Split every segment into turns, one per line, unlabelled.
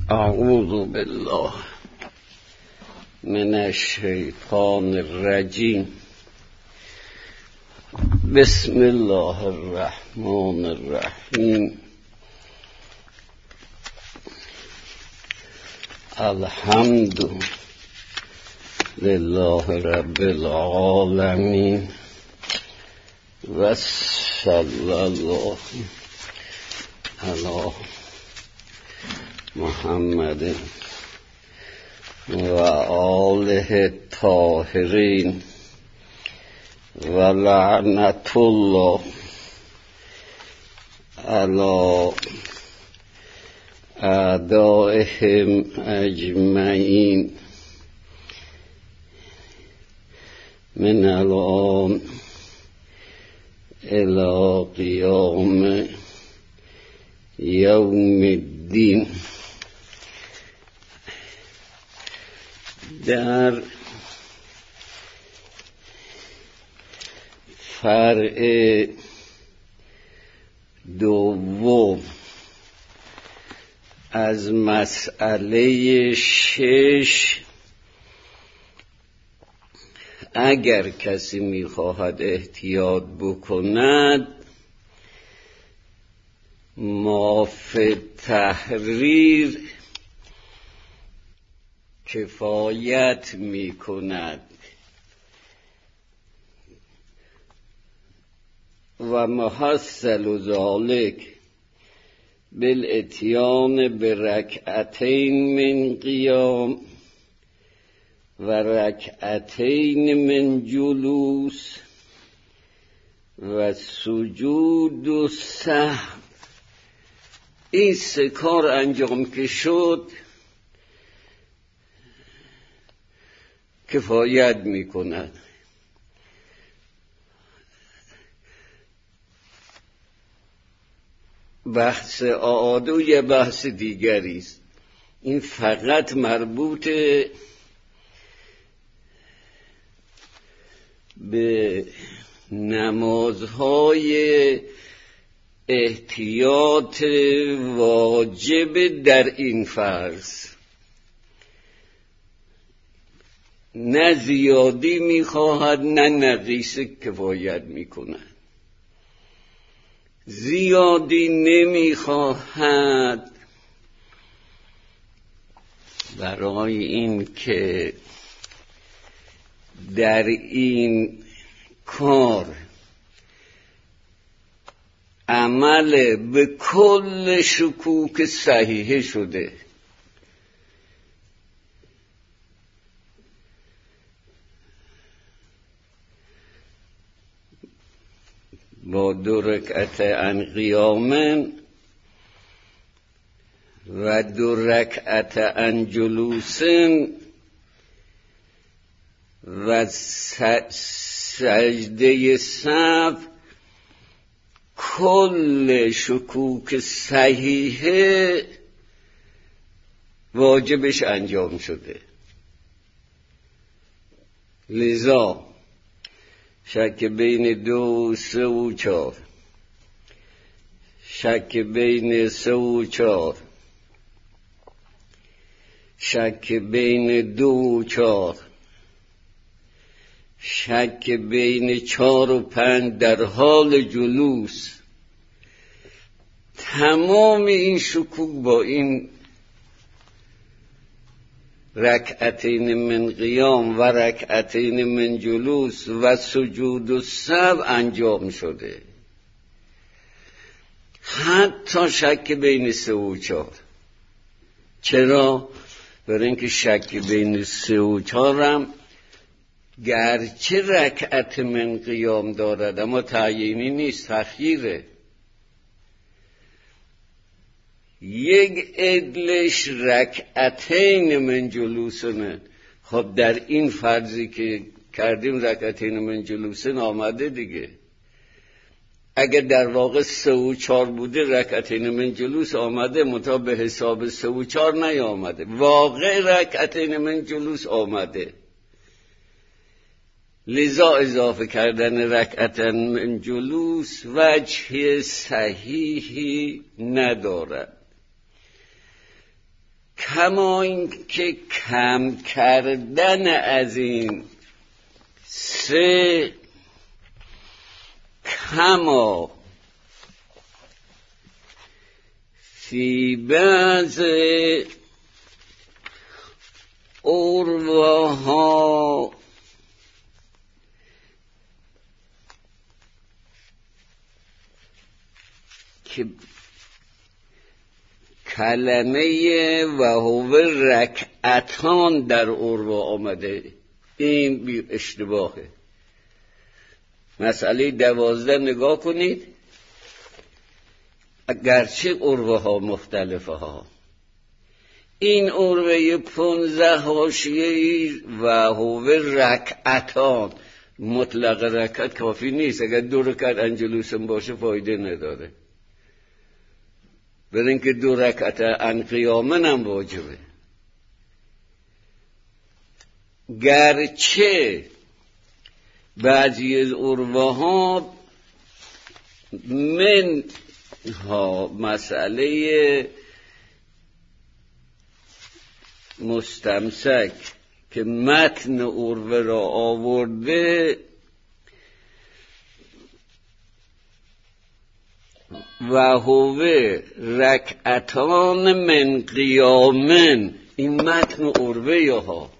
اعوذ بالله من الشیطان الرجیم. بسم الله الرحمن الرحیم. الحمد لله رب العالمین و صلی الله علی محمد و آله الطاهرین و لعنت الله علی اعدائهم اجمعین من الان الی قیام یوم الدین. در فرع دوم از مسئله 6، اگر کسی میخواهد احتیاط بکند ما فی تحریر کفایت میکند و محصل ذلک بالاتیان برکعتین من قیام و رکعتین من جلوس و سجود و سهو. این 3 کار انجام که شد کفایت می کند. بحث عادو یه بحث دیگری است. این فقط مربوط به نمازهای احتیاط واجب در این فرض، نه زیادی میخواهد نه نقیص کفایت میکند. زیادی نمیخواهد برای این که در این کار عمل به کل شکوک صحیحه شده. با 2 رکعت عن قیامن و 2 رکعت عن جلوسن و سجده سهو کل شکوک صحیحه واجبش انجام شده. لذا شک بین 2 و 3 و 4، شک بین 3 و 4، شک بین 2 و 4، شک بین 4 و 5 در حال جلوس، تمام این شکوک با این رکعتین من قیام و رکعتین من جلوس و سجود و سهو انجام شده. حتی شک بین 3 و 4. چرا؟ برای اینکه شک بین 3 و 4 هم گرچه رکعت من قیام دارد اما تعیینی نیست، تخییره. یک عدلش رکعتین من جلوسنه. خب در این فرضی که کردیم رکعتین من جلوسن آمده دیگه. اگر در واقع 3 و 4 بوده رکعتین من جلوس آمده، منتها به حساب 3 و 4 نیامده. واقع رکعتین من جلوس آمده. لذا اضافه کردن رکعتن من جلوس وجه صحیحی ندارد. کما این که کم کردن از این سه، کما فی بعض عرواها که کلمه و هو رکعتان در عروا آمده، این بی اشتباهه. مسئله 12 نگاه کنید، اگرچه عروا ها مختلفه ها، این عروه 15 حاشیه‌ای و هو رکعتان، مطلق رکعت کافی نیست. اگر 2 رکعت انجلوسم باشه فایده نداره، برای اینکه 2 رکعت ان قیامن هم واجبه. گرچه بعضی از عروه ها من ها مسئله مستمسک که متن عروه را آورده و هو رکعتان من قیامن، این متن عروه ها،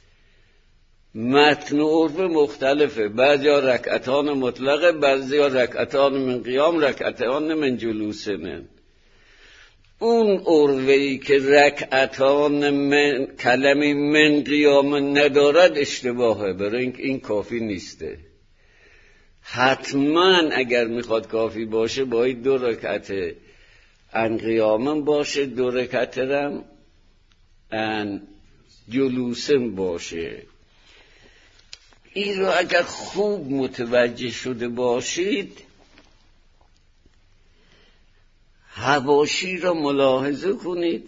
متن عروه مختلفه، بعضیا رکعتان مطلقه، بعضیا رکعتان من قیام، رکعتان من جلوسن. اون عروه‌ای که رکعتان من کلمه من قیام ندارد اشتباهه، برای اینکه این کافی نیسته. حتما اگر میخواد کافی باشه باید 2 رکعت ان قیامن باشه، 2 رکعت هم ان جلوسن باشه. این رو اگر خوب متوجه شده باشید، حواشی را ملاحظه کنید.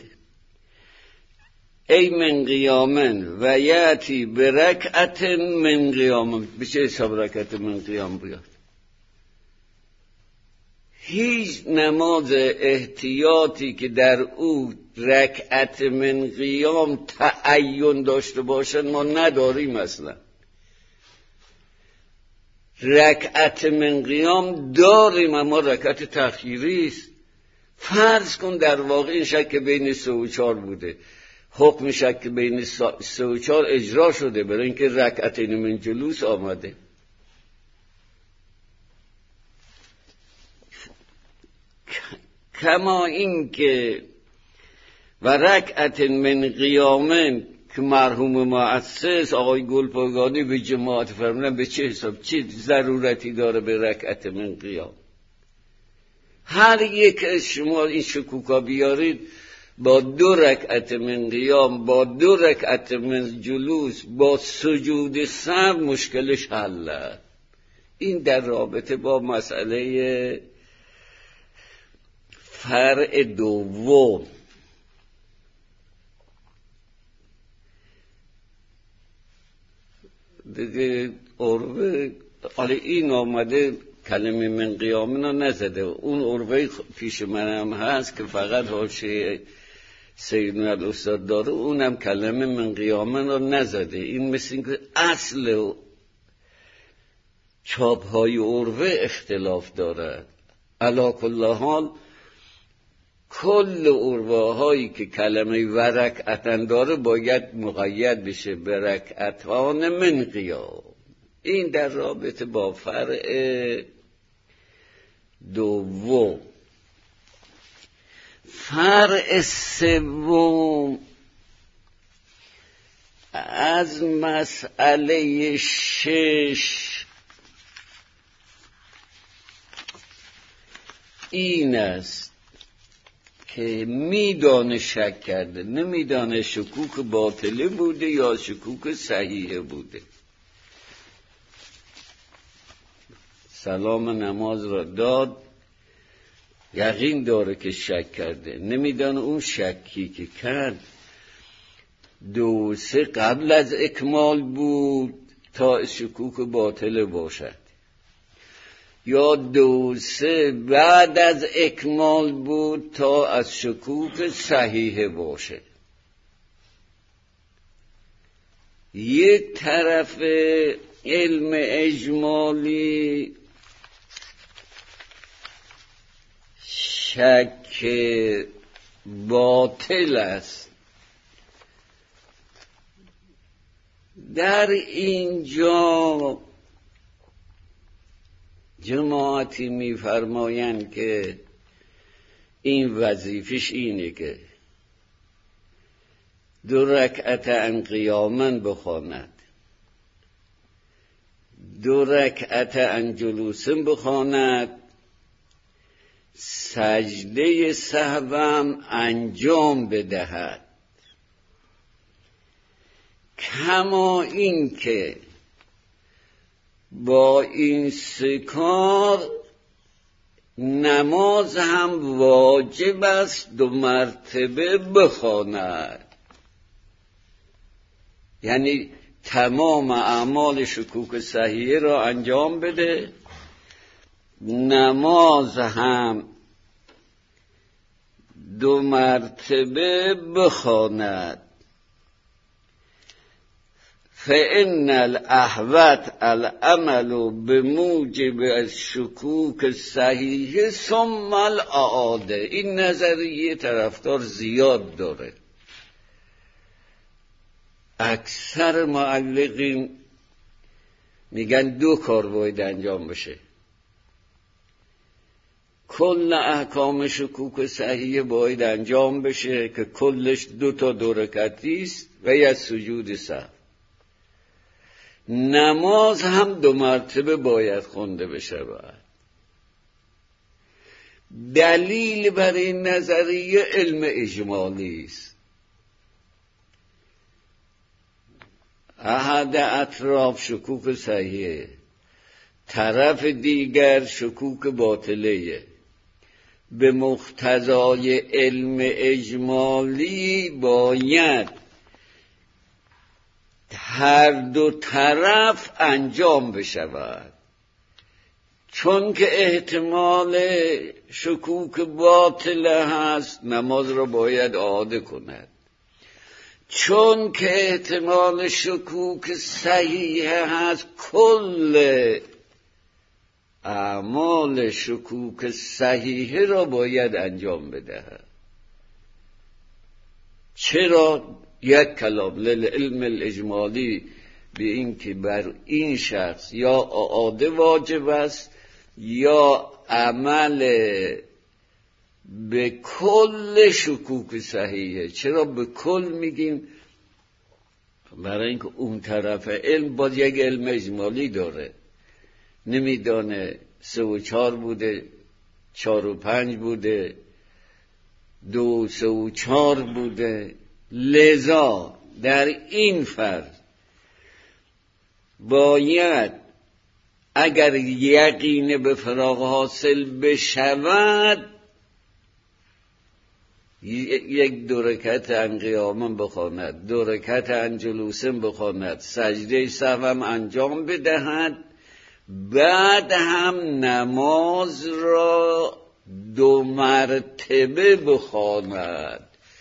ای من قیامن و یاتی برکعت من قیامن، به چه حساب رکعت من قیام بیاد؟ هیچ نماز احتیاطی که در او رکعت من قیام تعین داشته باشد ما نداریم اصلا. رکعت من قیام داریم اما رکعت تأخیری است. فرض کن در واقع این شک بین 3 و 4 بوده، حکم شک بین 3 و 4 اجرا شده برای اینکه رکعتین من جلوس آمده. کما این که و رکعت من قیامن که مرحوم مؤسس آقای گلپایگانی به جماعت فرمودن به چه حساب، چه ضرورتی داره به رکعت من قیام؟ هر یک از شما این شکوکا بیارید، با 2 رکعت من قیام، با 2 رکعت من جلوس، با سجود سر مشکلش حله. این در رابطه با مسئله فرع دوم. دیگه عروه این آمده کلمه من قیامنا نزده. اون عروه پیش منم هست که فقط حاشیه سیدنا الاستاد داره، اونم کلمه من قیامنا نزده. این مثل اینکه اصل چاپ های عروه اختلاف دارد. علی کل حال کل عروه هایی که کلمه و رکعتن داره باید مقید بشه به رکعتان من قیام. این در رابطه با فرع دوم. فرع سوم از مسئله 6 این است که میدانه شک کرده، نمیدانه شکوک باطله بوده یا شکوک صحیحه بوده. سلام نماز را داد، یقین داره که شک کرده، نمیدانه اون شکی که کرد 2 3 قبل از اکمال بود تا شکوک باطله باشد، یا 2 3 بعد از اکمال بود تا از شکوک صحیحه باشه. یک طرف علم اجمالی شک باطل است. در اینجا جماعتی می‌فرمایند که این وظیفش اینه که 2 رکعت عن قیاما بخواند، 2 رکعت عن جلوس بخواند، سجده سهوم انجام بدهد. کما این که با این 3 کار نماز هم واجب است 2 مرتبه بخواند. یعنی تمام اعمال شکوک صحیحه را انجام بده، نماز هم 2 مرتبه بخواند. فإن الأحوط العمل بموجب الشکوک صحیح ثم الإعاده. این نظریه طرفدار زیاد داره. اکثر معلقین میگن 2 کار باید انجام بشه. کل احکام شکوک صحیح باید انجام بشه که کلش 2 تا 2 رکعتی است و یا سجود سهو. نماز هم 2 مرتبه باید خونده بشه. دلیل بر این نظریه علم اجمالی است. احد اطراف شکوک صحیحه، طرف دیگر شکوک باطله. به مقتضای علم اجمالی باید هر 2 طرف انجام بشود، چون که احتمال شکوک باطله هست نماز را باید اعاده کند. چون که احتمال شکوک صحیح هست کل اعمال شکوک صحیح را باید انجام بدهد. چرا؟ یک کلام للعلم الاجمالی به این که بر این شخص یا اعاده واجب است یا عمل به کل شکوک صحیحه. چرا به کل میگیم؟ برای اینکه اون طرف علم باید یک علم اجمالی داره، نمیدانه 3 و 4 بوده، 4 و 5 بوده، 2 3 و 4 بوده. لذا در این فرض باید اگر یقین به فراغ حاصل بشود 1 2 رکعت عن قیام بخواند، 2 رکعت عن جلوس بخواند، سجده سهو انجام بدهد، بعد هم نماز را 2 مرتبه بخواند.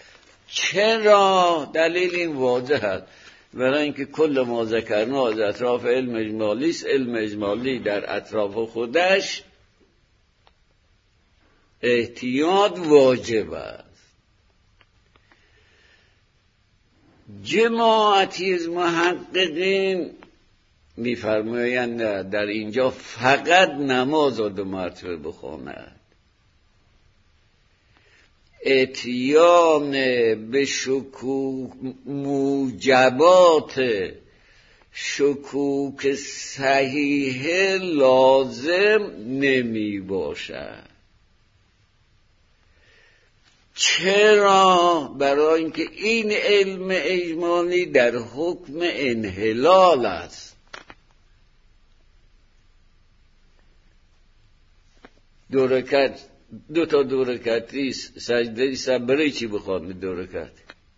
چرا؟ دلیل این واضح است، برای اینکه کل ما ذکرنا از اطراف علم اجمالی است. علم اجمالی در اطراف خودش احتیاط واجب است. جماعتی از محققین می‌فرمایند در اینجا فقط نماز را 2 مرتبه بخواند. اتیان به شکوک موجبات شکوک صحیح لازم نمی باشد. چرا؟ برای اینکه این علم اجمالی در حکم انحلال است. 2 رکعت 2 تا 2 رکعتی سجده سهو برای چی بخواند 2 رکعت؟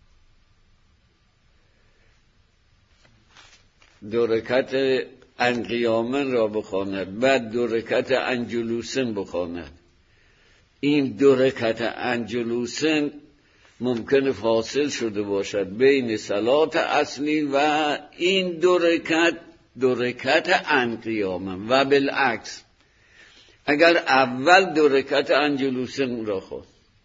2 رکعت عن قیام را بخواند، بعد 2 رکعت عن جلوس بخواند. این 2 رکعت عن جلوس ممکن فاصل شده باشد بین صلات اصلی و این دو رکعت عن قیام و بالعکس اگر اول 2 رکعت عن جلوس را خوند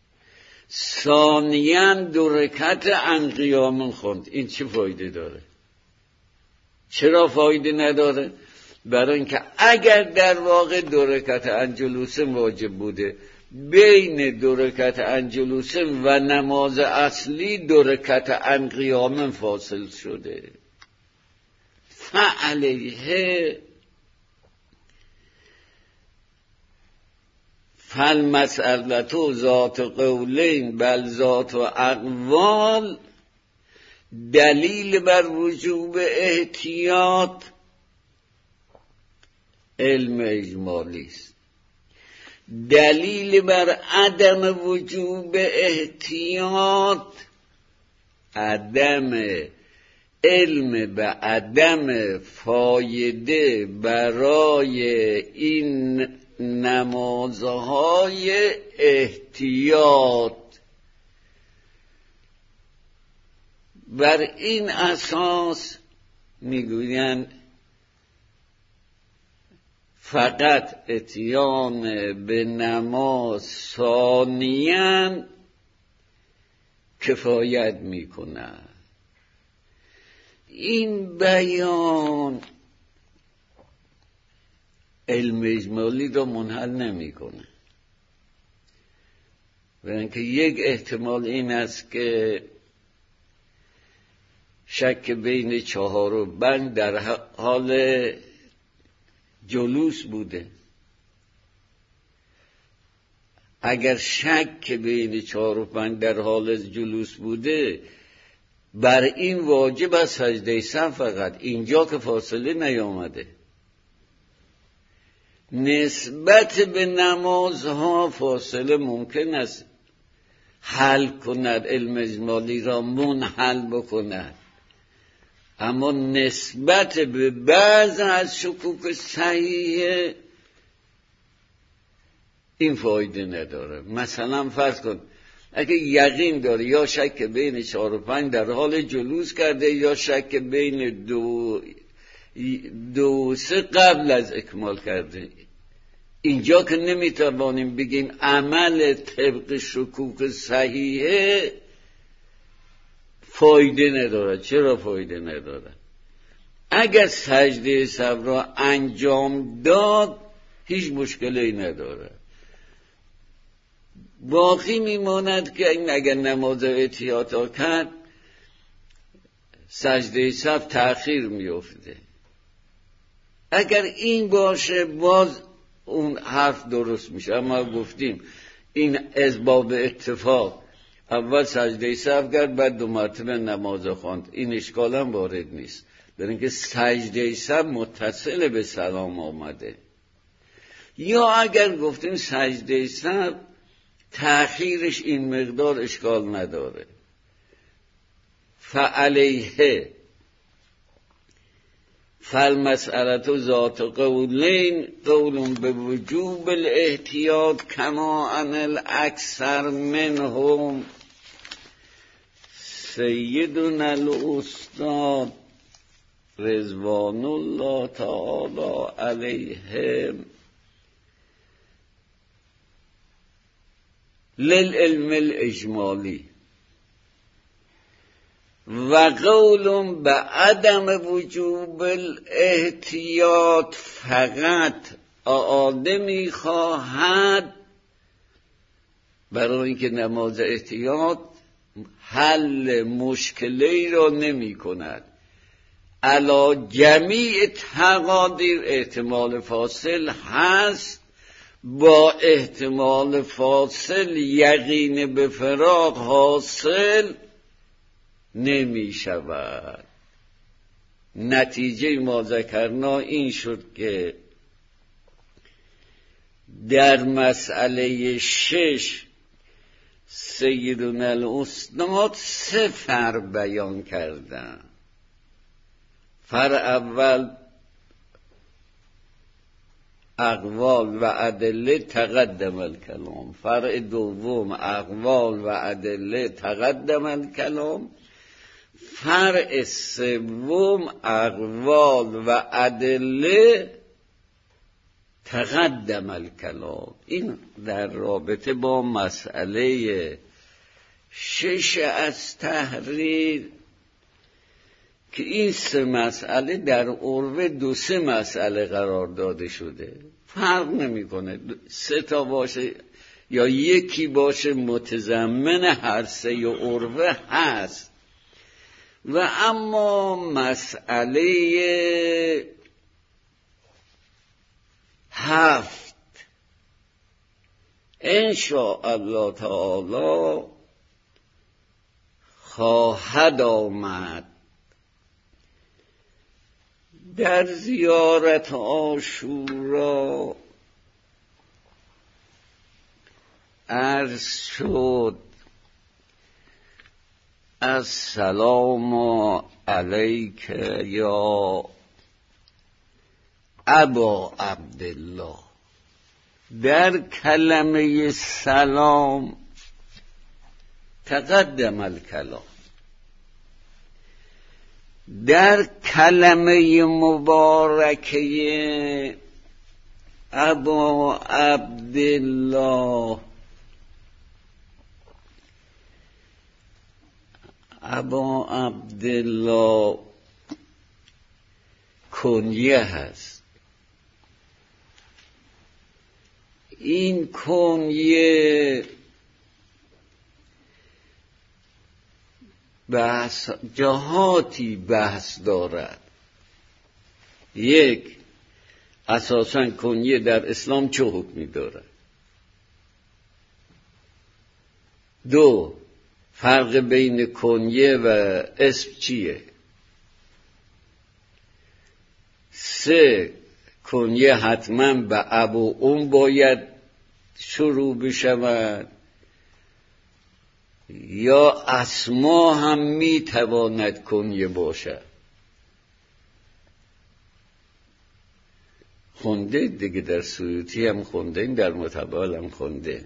ثانیاً 2 رکعت عن قیام خوند، این چه فایده داره؟ چرا فایده نداره؟ برای اینکه اگر در واقع 2 رکعت عن جلوس واجب بوده بین 2 رکعت عن جلوس و نماز اصلی 2 رکعت عن قیام فاصل شده، فعلیه فالمسألة ذات قولین بل ذات اقوال، دلیل بر وجوب احتیاط علم اجمالی است، دلیل بر عدم وجوب احتیاط عدم علم به عدم فایده برای این نمازهای احتیاط. بر این اساس میگویند فقط اتیان به نماز ثانیاً کفایت میکند. این بیان علم اجمالی را منحل نمیکنه، برای اینکه یک احتمال این است که شک بین 4 بند در حال جلوس بوده. اگر شک بین 4 بند در حال جلوس بوده بر این واجب از سجده سهو فقط، اینجا که فاصله نیامده. نسبت به نمازها فاصله ممکن است حل کند، علم اجمالی را منحل بکند، اما نسبت به بعض از شکوک صحیح این فایده نداره. مثلا فرض کن اگه یقین داره یا شک بین 4 و 5 در حال جلوس کرده یا شک بین 2 و 3 قبل از اکمال کرده، اینجا که نمیتوانیم بگیم عمل طبق شکوک صحیحه، فایده نداره. چرا فایده نداره؟ اگر سجده سهو را انجام داد هیچ مشکلی نداره، باقی میماند که این اگر نماز احتیاطا کرد سجده سهو تأخیر میفته. اگر این باشه باز اون حرف درست میشه، اما گفتیم این از باب اتفاق اول سجده سهو کرد بعد 2 مرتبه نماز خواند، این اشکال هم وارد نیست، برای اینکه سجده سهو متصل به سلام آمده. یا اگر گفتیم سجده سهو تأخیرش این مقدار اشکال نداره، فعلیه فالمسألة ذات قولین، قول به وجوب الاحتیاط کما ان الاکثر منهم سیدنا الاستاد رضوان الله تعالی علیهم للعلم الاجمالی و قول به عدم وجوب الاحتیاط فقط اعاده می‌خواهد، برای اینکه نماز احتیاط حل مشکلی را نمی کند. علی جمیع تقادیر احتمال فاصل هست، با احتمال فاصل یقین به فراق حاصل نمی شود. نتیجه ما ذکرنا این شد که در مسئله 6 سیدنا الاستاد 3 فرع بیان کردن. فرع اول اقوال و ادله تقدم الکلام. فرع دوم اقوال و ادله تقدم الکلام. فرع سوم اقوال و ادله تقدم الکلام. این در رابطه با مسئله 6 از تحریر که این 3 مسئله در عرف 2-3 مسئله قرار داده شده، فرق نمیکنه 3 تا باشه یا یکی باشه، متضمن هر 3 عرف هست. و اما مسئله 7 ان شاء الله تعالی خواهد آمد. در زیارت عاشورا عرض شد السلام علیک یا ابا عبدالله. در کلمه سلام تقدم الکلام، در کلمه مبارکه ابا عبدالله، ابا عبدالله کنیه هست. این کنیه بحث جهاتی بحث دارد. یک، اساساً کنیه در اسلام چه حکمی دارد؟ 2، فرق بین کنیه و اسم چیه؟ 3، کنیه حتما به اب و باید شروع بشود یا اسما هم میتواند کنیه باشد؟ خونده دیگه، در سیوطی هم خونده، این در متبال هم خونده.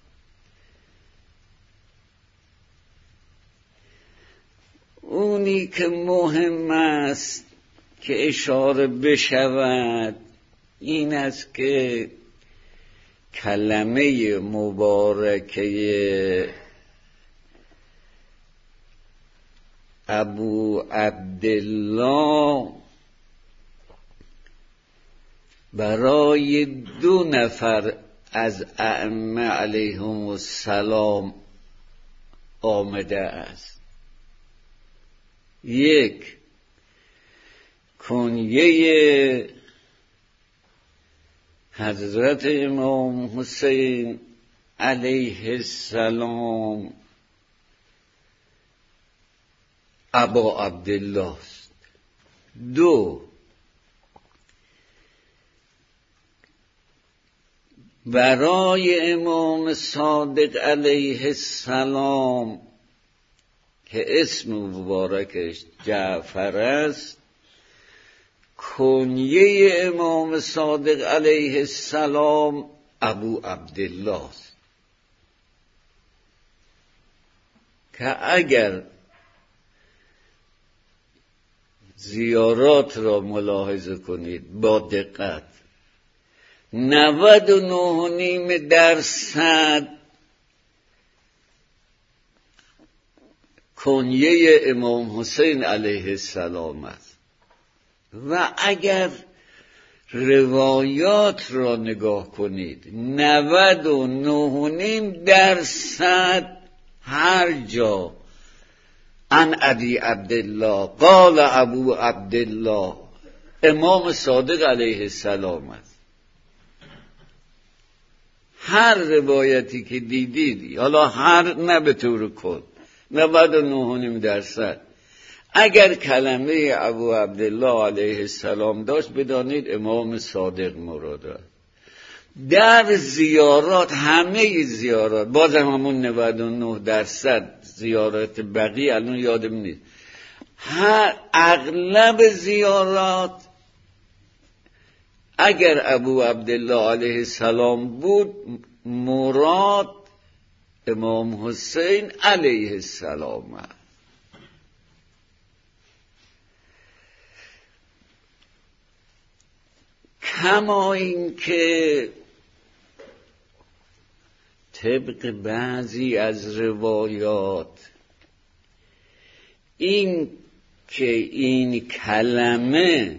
اونی که مهم است که اشاره بشود این است که کلمه مبارکه ابو عبدالله برای 2 نفر از ائمه علیهم السلام آمده است. 1، کنیه حضرت امام حسین علیه السلام ابا عبدالله است. 2، برای امام صادق علیه السلام که اسم مبارکش جعفر است، کنیه امام صادق علیه السلام ابو عبدالله است. که اگر زیارات را ملاحظه کنید با دقت، 99.5% کنیه امام حسین علیه السلام است. و اگر روایات را نگاه کنید 99.5% هر جا عن ابی عبدالله قال ابو عبدالله امام صادق علیه السلام است. هر روایتی که دیدید، حالا هر نه به طور کل، 99.5% اگر کلمه ابو عبدالله علیه السلام داشت بدانید امام صادق مراد است. در زیارات، همه زیارات، بازم همون 99% زیارات بقیه الان یادم نیست، اغلب زیارات اگر ابو عبدالله علیه السلام بود مراد امام حسین علیه السلام است. کما این که طبق بعضی از روایات این که این کلمه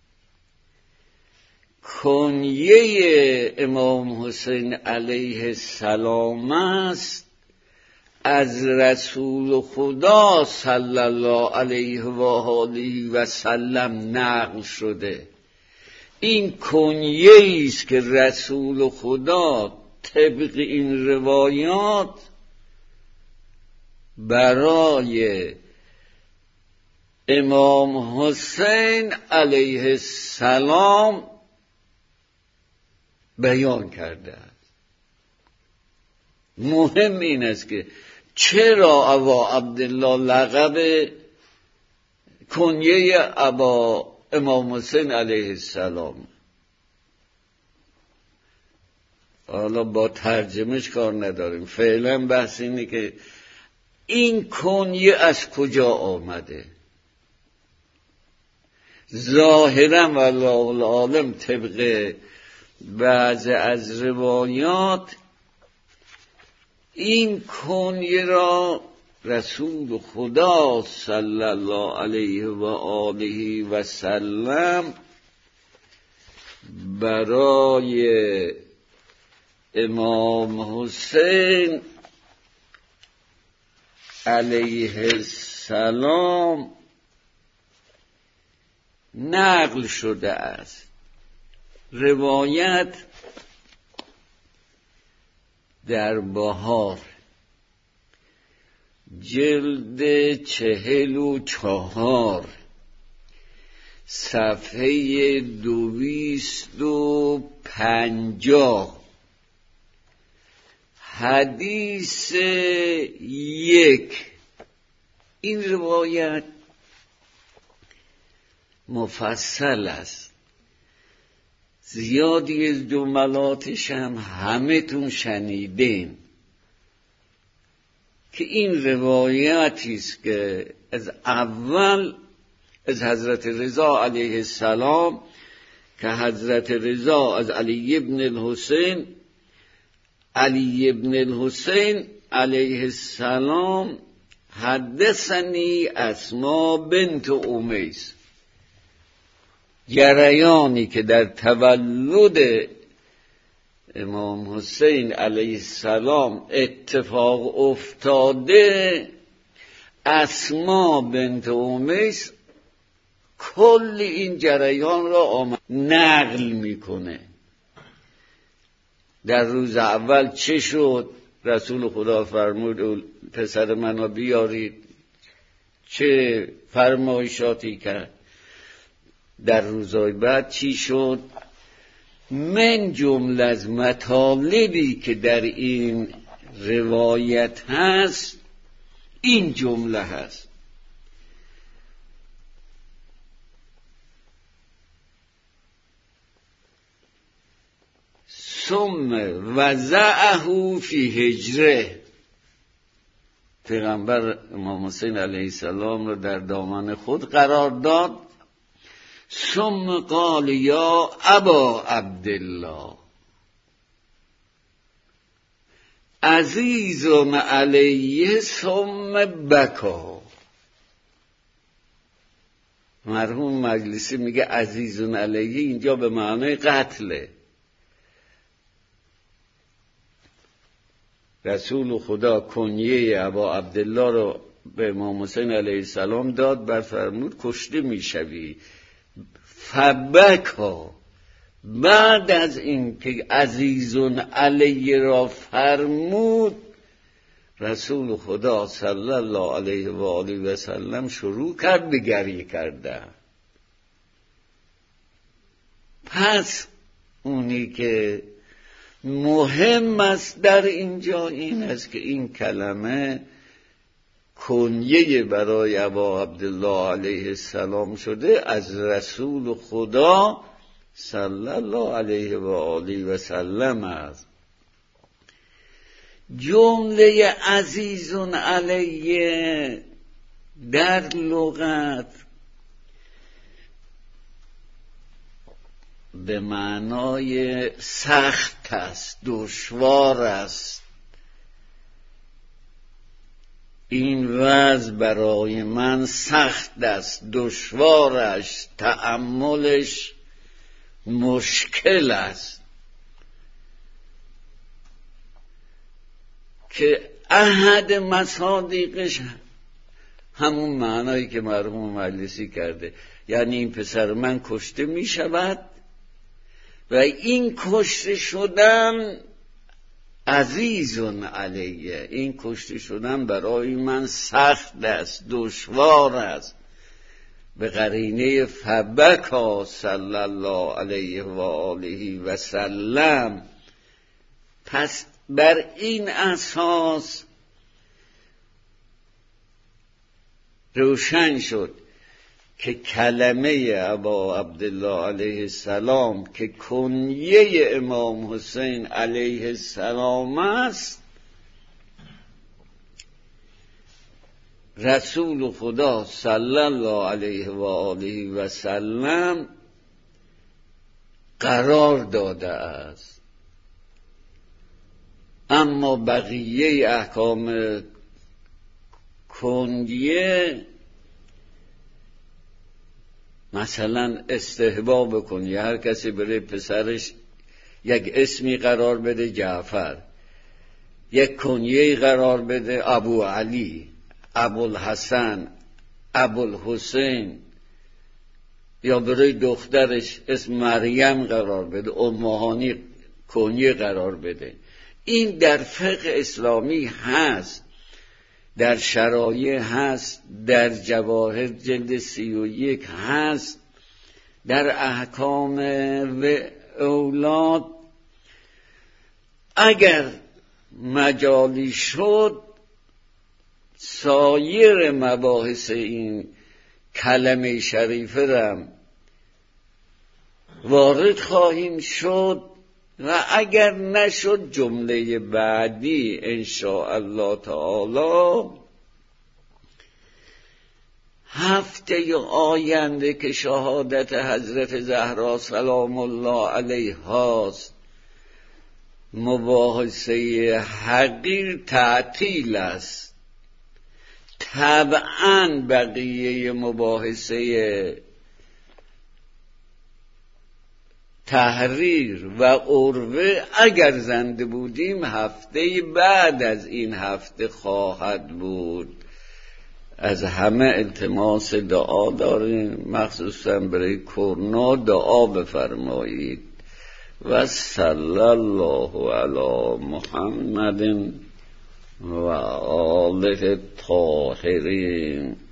کنیه امام حسین علیه السلام است از رسول خدا صلی الله علیه و آله و سلم نقل شده. این کنیه است که رسول خدا طبق این روایات برای امام حسین علیه السلام بیان کرده است. مهم این است که چرا ابا عبدالله لقب کنیه ابا امام حسین علیه السلام. حالا با ترجمهش کار نداریم، فعلا بحث اینه که این کنیه از کجا آمده. ظاهرا والله العالم طبق بعض از روایات این کنیه را رسول خدا صلی الله علیه و آله و سلم برای امام حسین علیه السلام نقل شده است. روایت در بهار جلد 44 صفحه 250 حدیث 1. این روایت مفصل است، زیادی از جملاتش هم همه تون شنیدین که این روایتی است که از اول از حضرت رضا علیه السلام که حضرت رضا از علی ابن الحسین علیه السلام حدثنی اسما بنت امیس، جریانی که در تولد امام حسین علیه السلام اتفاق افتاده، اسما بنت امیس کل این جریان را نقل میکنه. در روز اول چه شد؟ رسول خدا فرمود پسر منو بیارید، چه فرمایشاتی کرد. در روزهای بعد چی شد؟ من جمله از مطالبی که در این روایت هست این جمله هست: ثم وضعه فی حجره، پیغمبر امام حسین علیه السلام را در دامن خود قرار داد. ثم قال یا ابا عبدالله عزیز علیه ثم بکا. مرحوم مجلسی میگه عزیز علیه اینجا به معنای قتله. رسول خدا کنیه ابا عبدالله رو به امام حسین علیه السلام داد، بر فرمود کشته میشوی. فبکا، بعد از این که عزیزون علیه را فرمود، رسول خدا صلی الله علیه و آله و سلم شروع کرد به گریه کردن. پس اونی که مهم است در اینجا این است که این کلمه کنیه برای ابا عبدالله علیه السلام شده، از رسول خدا صلی الله علیه و آله و سلم است. جمله عزیزون علیه در لغت به معنای سخت است، دشوار است. این وضع برای من سخت است، دشوارش، تأملش مشکل است. که احد مصادیقش همون معنایی که مرحوم مجلسی کرده، یعنی این پسر من کشته می شود و این کشته شدن عزیزون علیه، این کشته شدن برای من سخت است، دشوار است، به قرینه فبکا صلی الله علیه و آله و سلم. پس بر این اساس روشن شد که کلمه ابا عبدالله علیه السلام که کنیه امام حسین علیه السلام است، رسول خدا صلی الله علیه و آله و سلم قرار داده است. اما بقیه احکام کنیه، مثلا استحباب کنی، هر کسی بره پسرش یک اسمی قرار بده جعفر، یک کنیه قرار بده ابو علی، ابوالحسن، ابوالحسین، یا برای دخترش اسم مریم قرار بده، امهانی کنیه قرار بده. این در فقه اسلامی هست، در شرایع هست، در جواهر جلد 31 هست، در احکام و اولاد. اگر مجالی شد سایر مباحث این کلمه شریفه را وارد خواهیم شد و اگر نشد جمله بعدی انشاءالله تعالی هفته آینده که شهادت حضرت زهرا سلام الله علیها است، مباحثه حقیر تعطیل است. طبعاً بقیه مباحثه تحریر و عروه اگر زنده بودیم هفته بعد از این هفته خواهد بود. از همه التماس دعا داریم، مخصوصا برای کرونا دعا بفرمایید. و صلی الله علی محمد و آله الطاهرین.